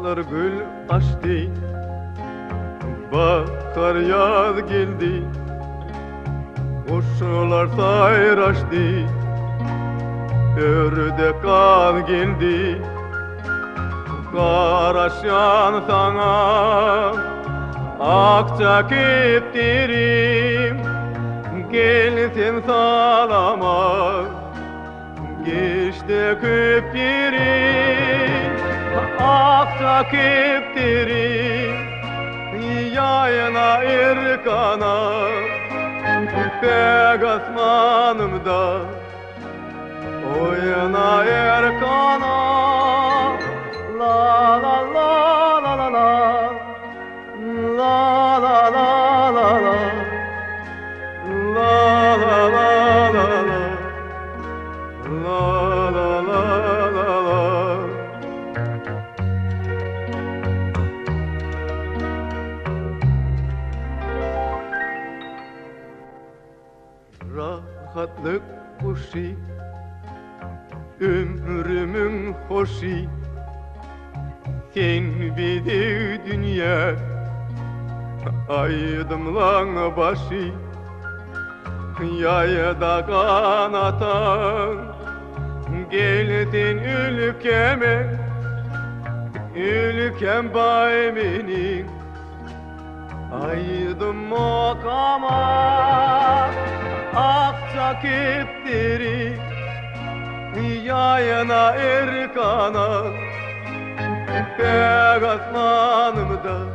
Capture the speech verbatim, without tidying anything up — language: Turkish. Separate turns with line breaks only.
Ağaçlar gül açtı, bahar yaz geldi, kuşlar sayraştı, ördek kaz geldi. Karaşan sana akça keptirim, gelsin salama, geçti köptirim. Akça keptirim, yayına erkana, pek asmanımda oyuna erkana. La la la la la la, la la la la la, la la la la la, la la la la la. Rahatlık kuşu, ömrümün hoşu, sen bilir dünya aydımlan başı, yayda kanatan geldin ülkeme, ülkem bay benim aydım makama. Akça keptiri yayına erkana, pek asmanımda